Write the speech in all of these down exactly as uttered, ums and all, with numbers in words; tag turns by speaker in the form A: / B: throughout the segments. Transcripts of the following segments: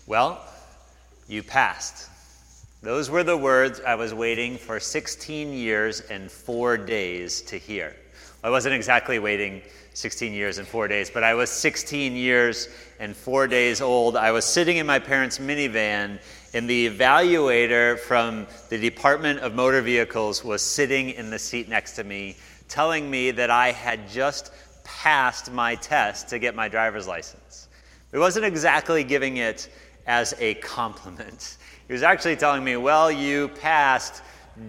A: Well, you passed. Those were the words I was waiting for sixteen years and four days to hear. I wasn't exactly waiting sixteen years and four days, but I was sixteen years and four days old. I was sitting in my parents' minivan, and the evaluator from the Department of Motor Vehicles was sitting in the seat next to me, telling me that I had just passed my test to get my driver's license. He wasn't exactly giving it as a compliment. He was actually telling me, well, you passed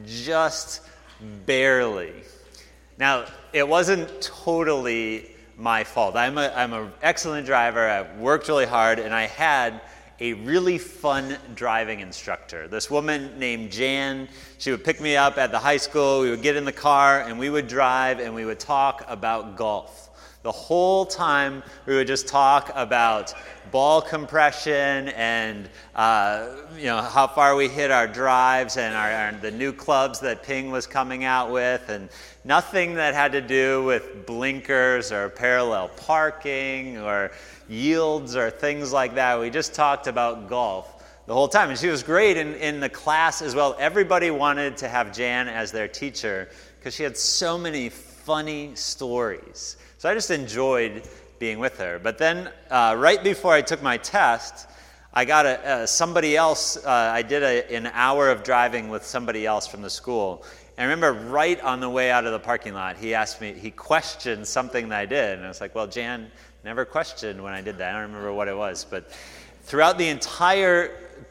A: just barely. Now, it wasn't totally my fault. I'm a, I'm an excellent driver. I've worked really hard, and I had a really fun driving instructor. This woman named Jan, she would pick me up at the high school. We would get in the car, and we would drive, and we would talk about golf. The whole time, we would just talk about ball compression and uh, you know how far we hit our drives and our, our, the new clubs that Ping was coming out with, and nothing that had to do with blinkers or parallel parking or yields or things like that. We just talked about golf the whole time. And she was great in, in the class as well. Everybody wanted to have Jan as their teacher because she had so many funny stories. So I just enjoyed being with her. But then uh, right before I took my test, I got a, uh, somebody else, uh, I did a, an hour of driving with somebody else from the school. And I remember right on the way out of the parking lot, he asked me, he questioned something that I did. And I was like, well, Jan never questioned when I did that. I don't remember what it was. But throughout the entire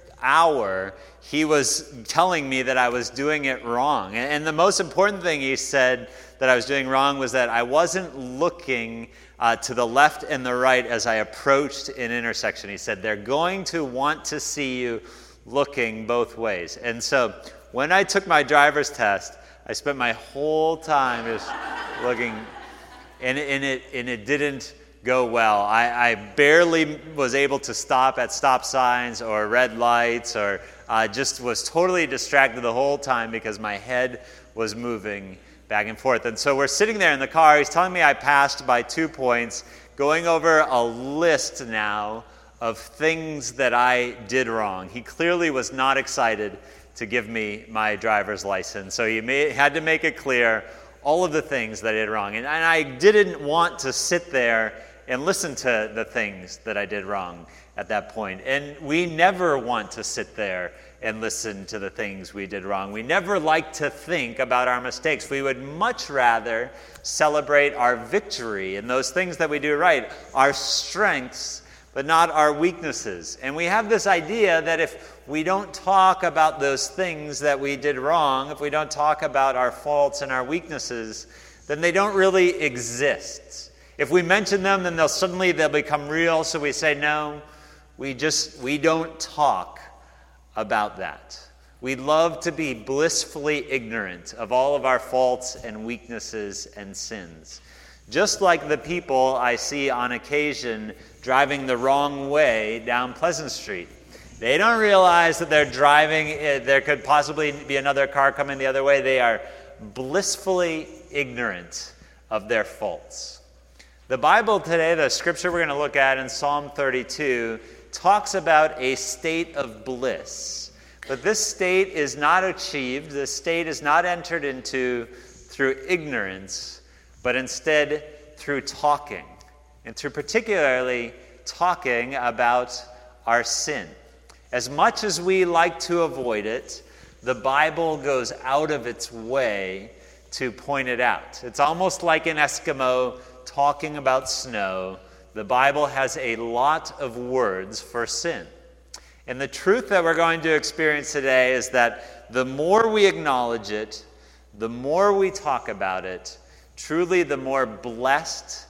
A: hour, he was telling me that I was doing it wrong. And, and the most important thing he said that I was doing wrong was that I wasn't looking uh, to the left and the right as I approached an intersection. He said, they're going to want to see you looking both ways. And so when I took my driver's test, I spent my whole time just looking, and, and, it, and it didn't go well. I, I barely was able to stop at stop signs or red lights, or uh, just was totally distracted the whole time because my head was moving back and forth. And so we're sitting there in the car. He's telling me I passed by two points, going over a list now of things that I did wrong. He clearly was not excited to give me my driver's license. So he made, had to make it clear all of the things that I did wrong. And, and I didn't want to sit there and listen to the things that I did wrong at that point. And we never want to sit there and listen to the things we did wrong. We never like to think about our mistakes. We would much rather celebrate our victory and those things that we do right, our strengths, but not our weaknesses. And we have this idea that if we don't talk about those things that we did wrong, if we don't talk about our faults and our weaknesses, then they don't really exist. If we mention them, then they'll suddenly they'll become real. So we say, no, we just we don't talk about that. We love to be blissfully ignorant of all of our faults and weaknesses and sins. Just like the people I see on occasion driving the wrong way down Pleasant Street. They don't realize that they're driving, there could possibly be another car coming the other way. They are blissfully ignorant of their faults. The Bible today, the scripture we're going to look at in Psalm thirty-two, talks about a state of bliss. But this state is not achieved, this state is not entered into through ignorance, but instead through talking, and through particularly talking about our sin. As much as we like to avoid it, the Bible goes out of its way to point it out. It's almost like an Eskimo talking about snow. The Bible has a lot of words for sin. And the truth that we're going to experience today is that the more we acknowledge it, the more we talk about it, truly the more blessed,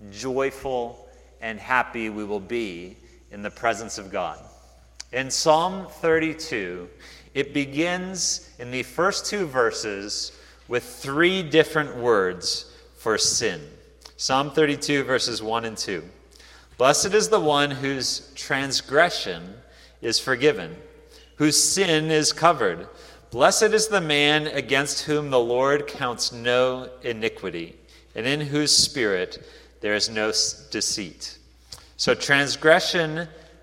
A: joyful, and happy we will be in the presence of God. In Psalm thirty-two, it begins in the first two verses with three different words for sin. Psalm thirty-two, verses one and two. Blessed is the one whose transgression is forgiven, whose sin is covered. Blessed is the man against whom the Lord counts no iniquity, and in whose spirit there is no deceit. So transgression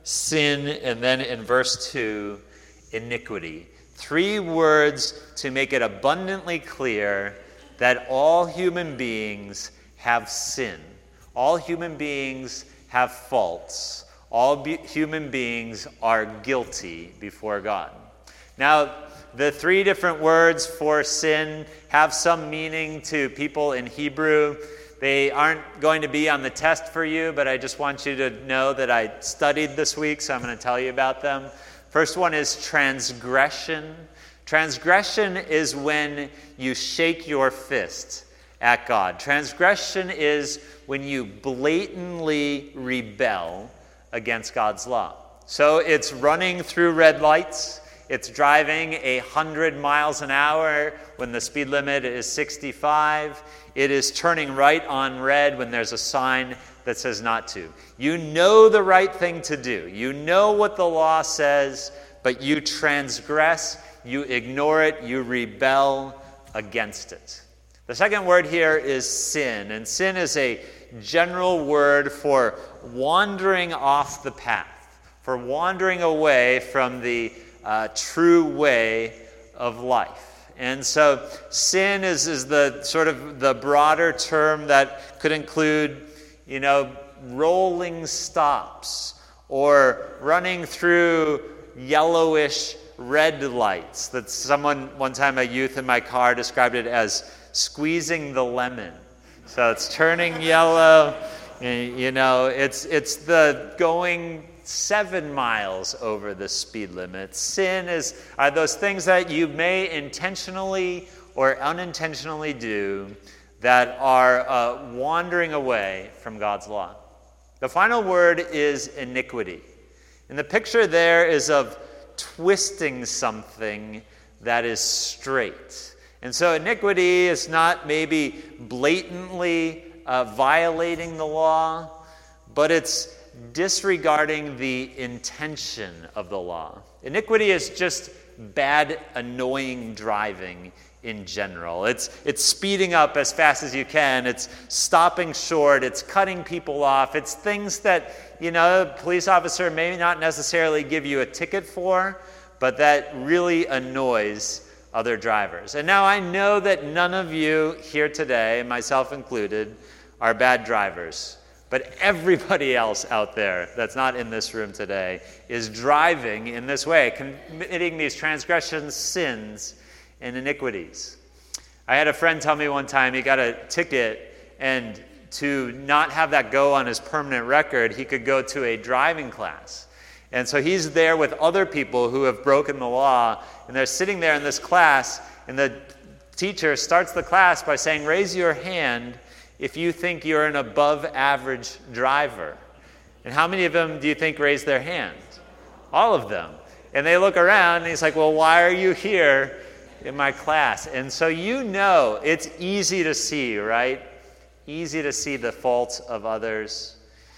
A: sin, and then in verse two, iniquity. Three words to make it abundantly clear that all human beings have sin. All human beings have faults. All be- human beings are guilty before God. Now, the three different words for sin have some meaning to people in Hebrew. They aren't going to be on the test for you, but I just want you to know that I studied this week, so I'm going to tell you about them. First one is transgression. Transgression is when you shake your fist at God. Transgression is when you blatantly rebel against God's law. So it's running through red lights. It's driving a hundred miles an hour when the speed limit is sixty-five. It is turning right on red when there's a sign that says not to. You know the right thing to do. You know what the law says, but you transgress, you ignore it, you rebel against it. The second word here is sin, and sin is a general word for wandering off the path, for wandering away from the uh, true way of life. And so sin is, is the sort of the broader term that could include, you know, rolling stops or running through yellowish red lights. That someone, one time a youth in my car described it as squeezing the lemon. So it's turning yellow, you know, it's it's the going seven miles over the speed limit. Sin is are those things that you may intentionally or unintentionally do that are uh, wandering away from God's law. The final word is iniquity. And the picture there is of twisting something that is straight. And so iniquity is not maybe blatantly uh, violating the law, but it's disregarding the intention of the law. Iniquity is just bad, annoying driving in general. It's it's speeding up as fast as you can. It's stopping short. It's cutting people off. It's things that, you know, a police officer may not necessarily give you a ticket for, but that really annoys other drivers. And now I know that none of you here today, myself included, are bad drivers. But everybody else out there that's not in this room today is driving in this way, committing these transgressions, sins, and iniquities. I had a friend tell me one time he got a ticket, and to not have that go on his permanent record, he could go to a driving class. And so he's there with other people who have broken the law, and they're sitting there in this class, and the teacher starts the class by saying, "Raise your hand if you think you're an above-average driver." And how many of them do you think raise their hand? All of them. And they look around, and he's like, "Well, why are you here in my class?" And so you know it's easy to see, right? Easy to see the faults of others.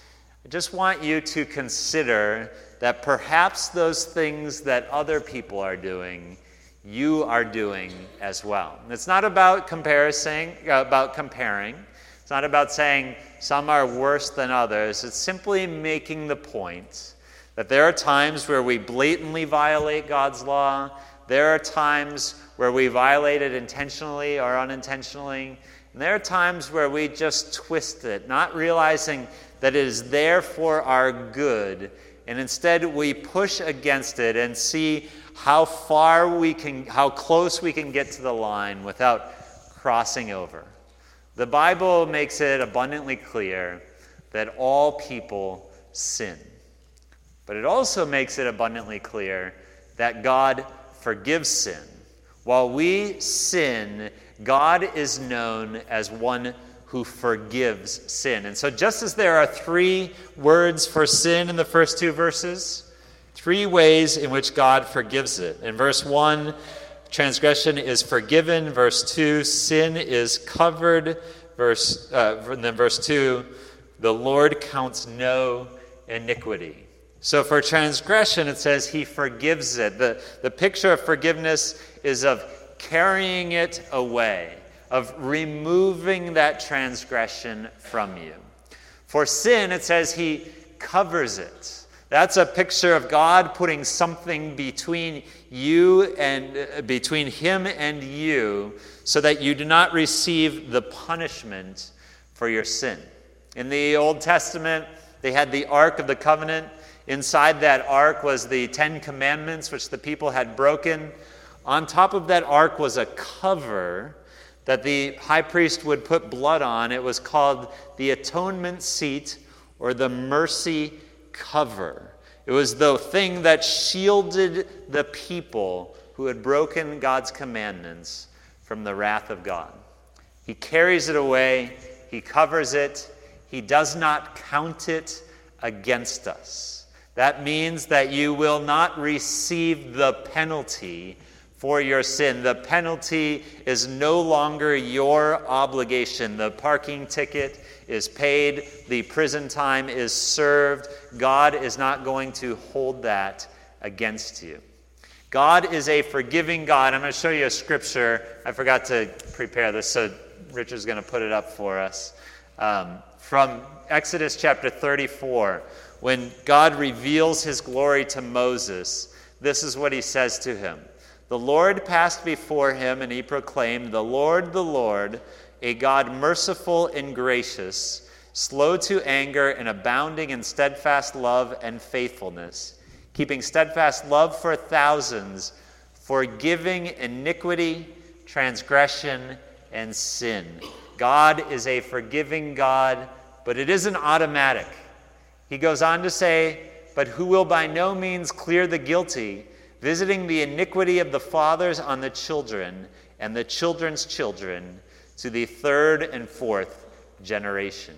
A: I just want you to consider that perhaps those things that other people are doing, you are doing as well. And it's not about comparison, about comparing. It's not about saying some are worse than others. It's simply making the point that there are times where we blatantly violate God's law. There are times where we violate it intentionally or unintentionally. And there are times where we just twist it, not realizing that it is there for our good. And instead we push against it and see how far we can, how close we can get to the line without crossing over. The Bible makes it abundantly clear that all people sin. But it also makes it abundantly clear that God forgives sin. While we sin, God is known as one who forgives sin. And so just as there are three words for sin in the first two verses, three ways in which God forgives it. In verse one, transgression is forgiven. Verse two, sin is covered. Verse, uh, and then verse two, the Lord counts no iniquity. So for transgression, it says he forgives it. The, the picture of forgiveness is of carrying it away, of removing that transgression from you. For sin, it says he covers it. That's a picture of God putting something between you and uh, between him and you so that you do not receive the punishment for your sin. In the Old Testament, they had the Ark of the Covenant. Inside that ark was the Ten Commandments, which the people had broken. On top of that ark was a cover that the high priest would put blood on. It was called the atonement seat or the mercy cover. It was the thing that shielded the people who had broken God's commandments from the wrath of God. He carries it away. He covers it. He does not count it against us. That means that you will not receive the penalty for your sin. The penalty is no longer your obligation. The parking ticket is paid. The prison time is served. God is not going to hold that against you. God is a forgiving God. I'm going to show you a scripture. I forgot to prepare this, so Richard's going to put it up for us. Um, from Exodus chapter thirty-four. When God reveals his glory to Moses, this is what he says to him. The Lord passed before him, and he proclaimed, "The Lord, the Lord, a God merciful and gracious, slow to anger and abounding in steadfast love and faithfulness, keeping steadfast love for thousands, forgiving iniquity, transgression, and sin." God is a forgiving God, but it isn't automatic. He goes on to say, "But who will by no means clear the guilty, visiting the iniquity of the fathers on the children and the children's children to the third and fourth generation."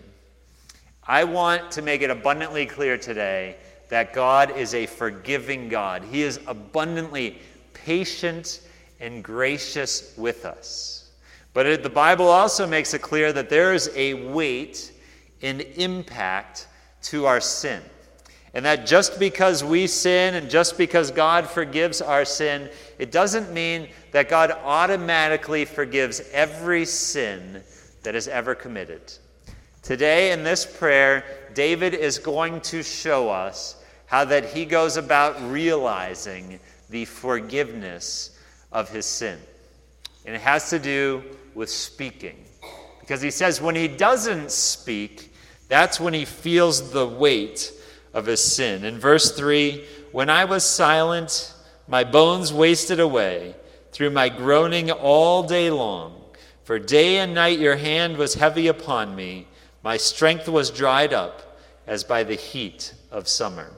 A: I want to make it abundantly clear today that God is a forgiving God. He is abundantly patient and gracious with us. But it, the Bible also makes it clear that there is a weight and impact to our sin. And that just because we sin and just because God forgives our sin, it doesn't mean that God automatically forgives every sin that is ever committed. Today in this prayer, David is going to show us how that he goes about realizing the forgiveness of his sin. And it has to do with speaking. Because he says when he doesn't speak, that's when he feels the weight of his sin. In verse three, "When I was silent, my bones wasted away through my groaning all day long. For day and night your hand was heavy upon me. My strength was dried up as by the heat of summer."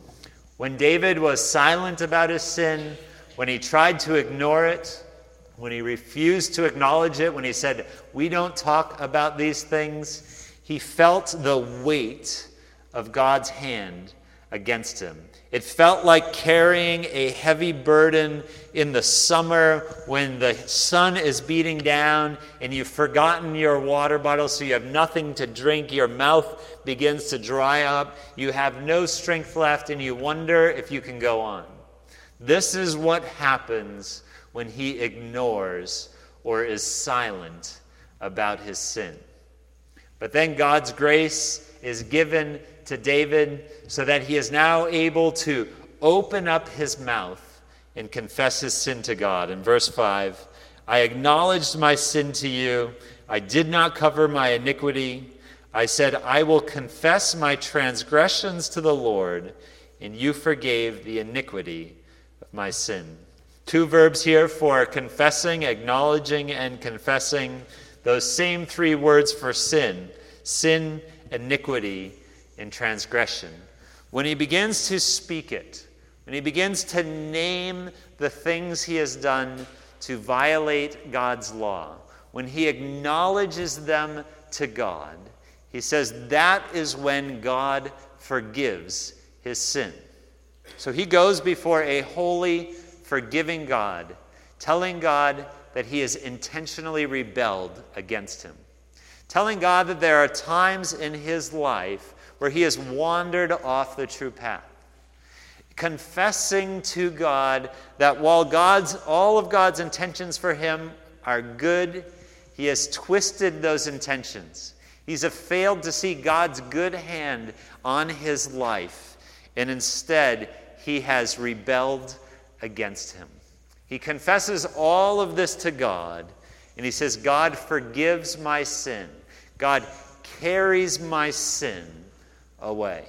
A: When David was silent about his sin, when he tried to ignore it, when he refused to acknowledge it, when he said, "We don't talk about these things," he felt the weight of God's hand against him. It felt like carrying a heavy burden in the summer when the sun is beating down and you've forgotten your water bottle, so you have nothing to drink. Your mouth begins to dry up. You have no strength left, and you wonder if you can go on. This is what happens when he ignores or is silent about his sin. But then God's grace is given to David so that he is now able to open up his mouth and confess his sin to God. In verse five, "I acknowledged my sin to you. I did not cover my iniquity. I said, I will confess my transgressions to the Lord, and you forgave the iniquity of my sin." Two verbs here for confessing, acknowledging, and confessing. Those same three words for sin: sin, iniquity, and transgression. When he begins to speak it, when he begins to name the things he has done to violate God's law, when he acknowledges them to God, he says that is when God forgives his sin. So he goes before a holy, forgiving God, telling God that he has intentionally rebelled against him. Telling God that there are times in his life where he has wandered off the true path. Confessing to God that while God's all of God's intentions for him are good, he has twisted those intentions. He's failed to see God's good hand on his life. and instead he has rebelled against him. He confesses all of this to God, and he says, God forgives my sin. God carries my sin away.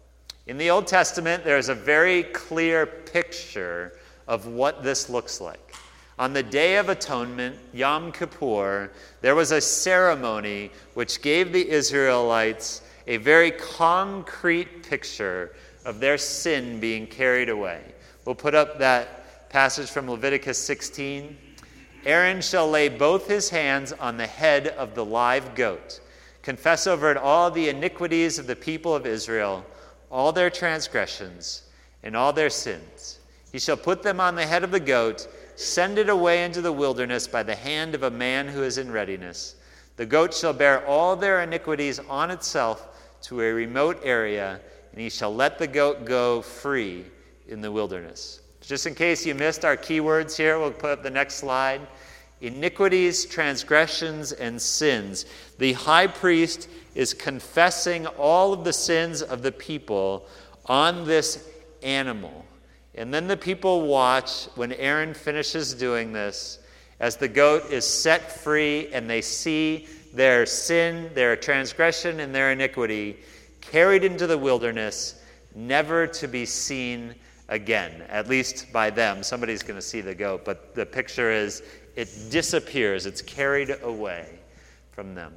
A: In the Old Testament, there's a very clear picture of what this looks like. On the Day of Atonement, Yom Kippur, there was a ceremony which gave the Israelites a very concrete picture of their sin being carried away. We'll put up that passage from Leviticus sixteen. Aaron shall lay both his hands on the head of the live goat, confess over it all the iniquities of the people of Israel, all their transgressions, and all their sins. He shall put them on the head of the goat, send it away into the wilderness by the hand of a man who is in readiness. The goat shall bear all their iniquities on itself to a remote area, and he shall let the goat go free in the wilderness. Just in case you missed our keywords here, we'll put up the next slide. Iniquities, transgressions, and sins. The high priest is confessing all of the sins of the people on this animal. And then the people watch when Aaron finishes doing this, as the goat is set free and they see their sin, their transgression, and their iniquity carried into the wilderness, never to be seen again, at least by them. Somebody's going to see the goat, but the picture is it disappears. It's carried away from them.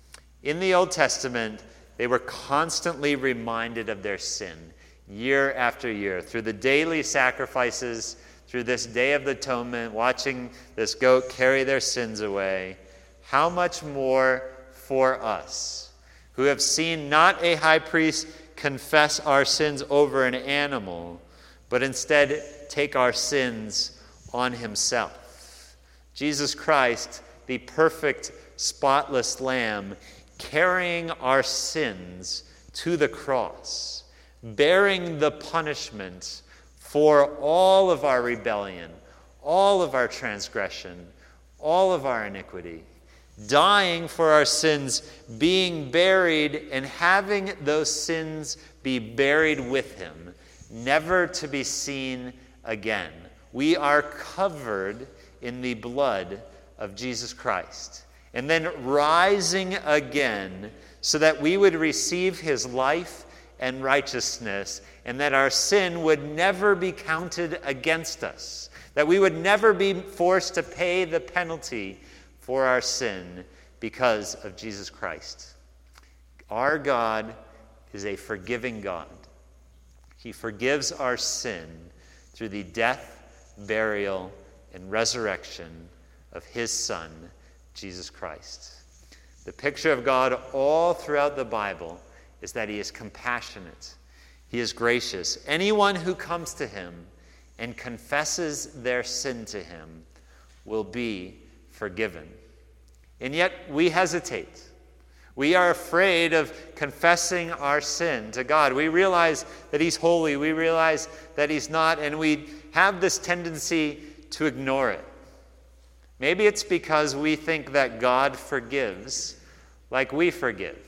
A: In the Old Testament, they were constantly reminded of their sin year after year through the daily sacrifices, through this Day of the Atonement, watching this goat carry their sins away. How much more for us, who have seen not a high priest confess our sins over an animal, but instead take our sins on himself. Jesus Christ, the perfect, spotless Lamb, carrying our sins to the cross, bearing the punishment for all of our rebellion, all of our transgression, all of our iniquity, dying for our sins, being buried, and having those sins be buried with him, never to be seen again. We are covered in the blood of Jesus Christ, and then rising again so that we would receive his life and righteousness, and that our sin would never be counted against us, that we would never be forced to pay the penalty for our sin because of Jesus Christ. Our God is a forgiving God. He forgives our sin through the death, burial, and resurrection of his Son, Jesus Christ. The picture of God all throughout the Bible is that he is compassionate. He is gracious. Anyone who comes to him and confesses their sin to him will be forgiven. And yet we hesitate. We are afraid of confessing our sin to God. We realize that he's holy. We realize that he's not, and we have this tendency to ignore it. Maybe it's because we think that God forgives like we forgive.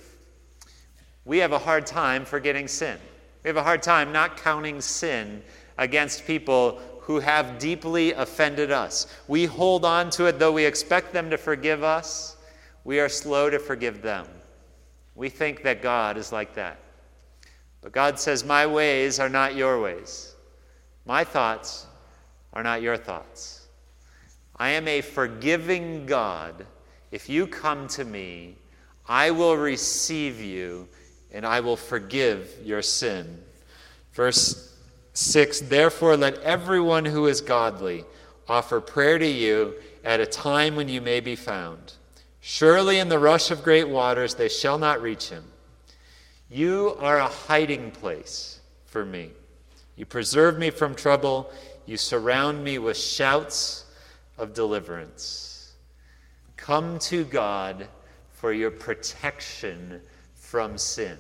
A: We have a hard time forgetting sin. We have a hard time not counting sin against people who have deeply offended us. We hold on to it, though we expect them to forgive us. We are slow to forgive them. We think that God is like that. But God says, my ways are not your ways. My thoughts are not your thoughts. I am a forgiving God. If you come to me, I will receive you, and I will forgive your sin. Verse six, therefore let everyone who is godly offer prayer to you at a time when you may be found. Surely in the rush of great waters they shall not reach him. You are a hiding place for me. You preserve me from trouble. You surround me with shouts of deliverance. Come to God for your protection from sin.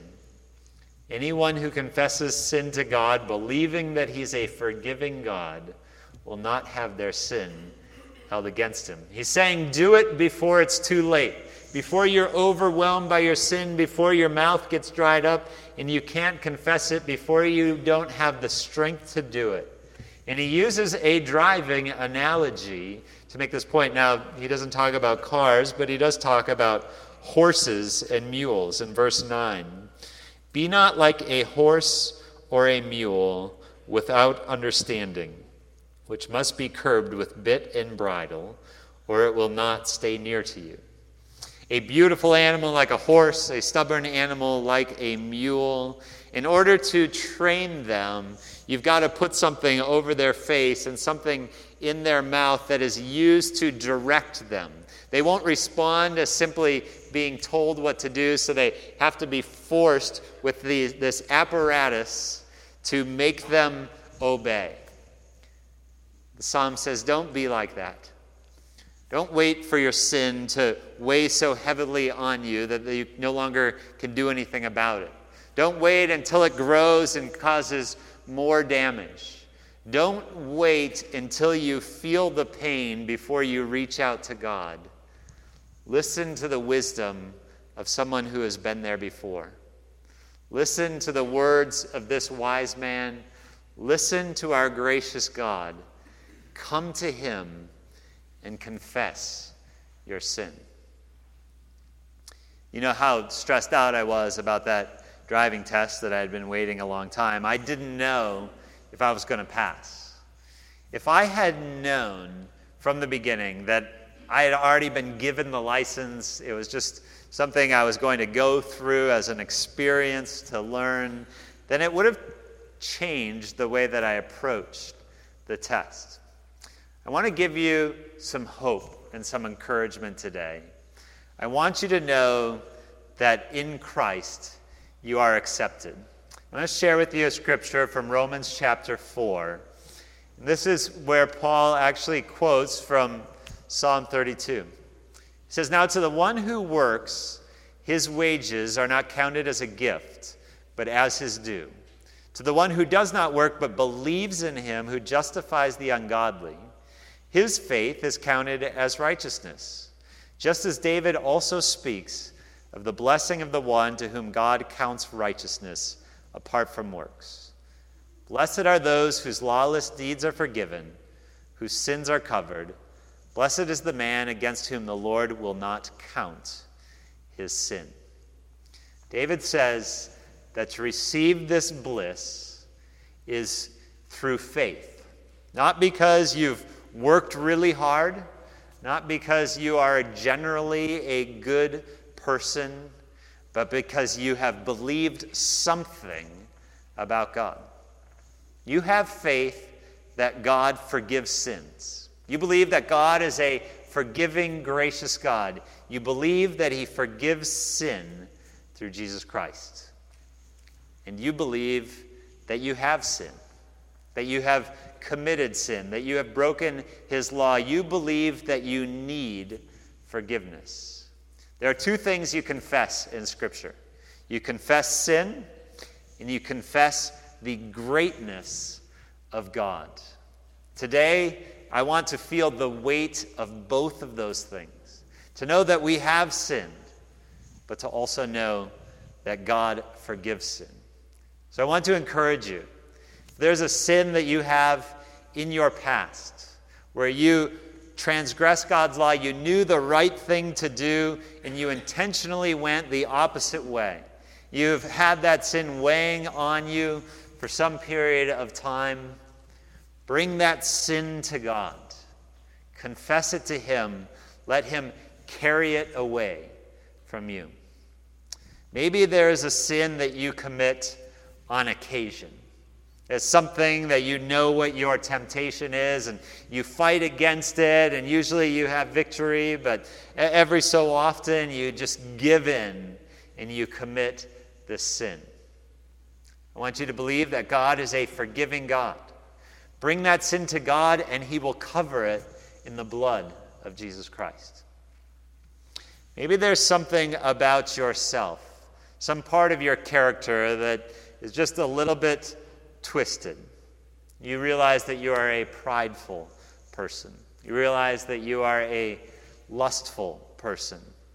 A: Anyone who confesses sin to God, believing that he's a forgiving God, will not have their sin held against him. He's saying, do it before it's too late.
B: before you're overwhelmed by your sin, before your mouth gets dried up and you can't confess it, before you don't have the strength to do it. And he uses a driving analogy to make this point. Now, he doesn't talk about cars, but he does talk about horses and mules in verse nine. Be not like a horse or a mule without understanding, which must be curbed with bit and bridle, or it will not stay near to you. A beautiful animal like a horse, a stubborn animal like a mule. In order to train them, you've got to put something over their face and something in their mouth that is used to direct them. They won't respond as simply being told what to do, so they have to be forced with the, this apparatus to make them obey. The psalm says, don't be like that. Don't wait for your sin to weigh so heavily on you that you no longer can do anything about it. Don't wait until it grows and causes more damage. Don't wait until you feel the pain before you reach out to God. Listen to the wisdom of someone who has been there before. Listen to the words of this wise man. Listen to our gracious God. Come to him and confess your sin. You know how stressed out I was about that driving test that I had been waiting a long time. I didn't know if I was going to pass. If I had known from the beginning that I had already been given the license, it was just something I was going to go through as an experience to learn, then it would have changed the way that I approached the test. I want to give you some hope and some encouragement today. I want you to know that in Christ you are accepted. I'm going to share with you a scripture from Romans chapter four. And this is where Paul actually quotes from Psalm thirty-two. He says, "Now to the one who works, his wages are not counted as a gift, but as his due. To the one who does not work, but believes in him who justifies the ungodly, his faith is counted as righteousness. Just as David also speaks of the blessing of the one to whom God counts righteousness apart from works. Blessed are those whose lawless deeds are forgiven, whose sins are covered. Blessed is the man against whom the Lord will not count his sin." David says that to receive this bliss is through faith. Not because you've worked really hard, not because you are generally a good person, but because you have believed something about God. You have faith that God forgives sins. You believe that God is a forgiving, gracious God. You believe that he forgives sin through Jesus Christ. And you believe that you have sin, that you have committed sin, that you have broken his law. You believe that you need forgiveness. There are two things you confess in Scripture. You confess sin, and you confess the greatness of God. Today, I want to feel the weight of both of those things. To know that we have sinned, but to also know that God forgives sin. So I want to encourage you. If there's a sin that you have in your past, where you transgressed God's law, you knew the right thing to do, and you intentionally went the opposite way. You've had that sin weighing on you for some period of time. Bring that sin to God. Confess it to him. Let him carry it away from you. Maybe there is a sin that you commit on occasion. It's something that you know what your temptation is, and you fight against it, and usually you have victory, but every so often you just give in and you commit this sin. I want you to believe that God is a forgiving God. Bring that sin to God, and he will cover it in the blood of Jesus Christ. Maybe there's something about yourself, some part of your character that is just a little bit twisted. You realize that you are a prideful person. You realize that you are a lustful person.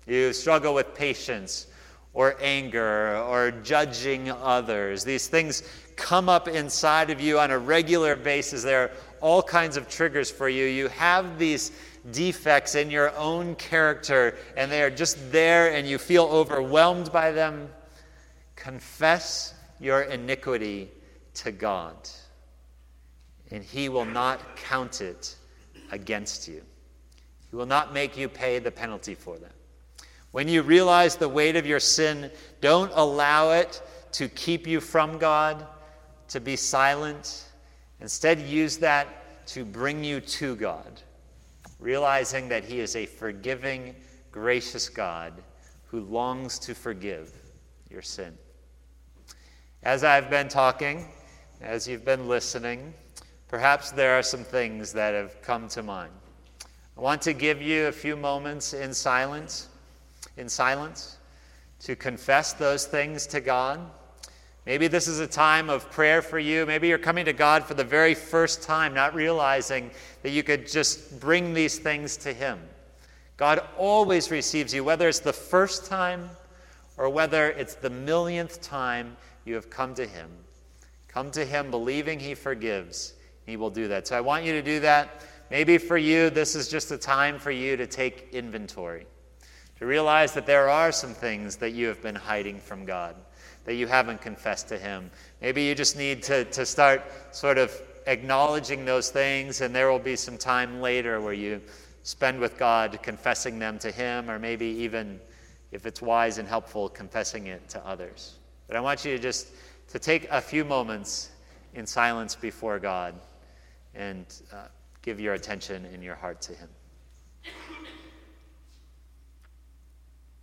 B: You struggle with patience or anger or judging others. These things come up inside of you on a regular basis. There are all kinds of triggers for you. You have these defects in your own character, and they are just there, and you feel overwhelmed by them. Confess your iniquity to God, and He will not count it against you. He will not make you pay the penalty for them. When you realize the weight of your sin, don't allow it to keep you from God, to be silent. Instead, use that to bring you to God, realizing that He is a forgiving, gracious God who longs to forgive your sin. As I've been talking, as you've been listening, perhaps there are some things that have come to mind. I want to give you a few moments in silence, in silence, to confess those things to God. Maybe this is a time of prayer for you. Maybe you're coming to God for the very first time, not realizing that you could just bring these things to Him. God always receives you, whether it's the first time or whether it's the millionth time you have come to Him. Come to Him believing He forgives. He will do that. So I want you to do that. Maybe for you, this is just a time for you to take inventory, to realize that there are some things that you have been hiding from God, that you haven't confessed to Him. Maybe you just need to, to start sort of acknowledging those things, and there will be some time later where you spend with God confessing them to Him, or maybe even, if it's wise and helpful, confessing it to others. But I want you to just to take a few moments in silence before God and uh, give your attention and your heart to Him.